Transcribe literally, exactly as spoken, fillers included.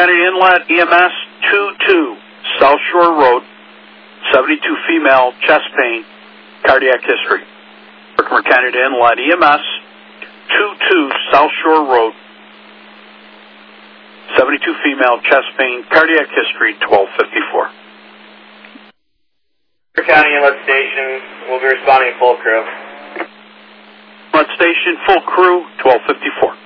County Inlet E M S two two, South Shore Road, seventy-two female, chest pain, cardiac history. Herkimer County Inlet E M S two two, South Shore Road, seventy-two female, chest pain, cardiac history, twelve fifty-four. County Inlet Station will be responding full crew. Inlet Station, full crew, twelve fifty-four.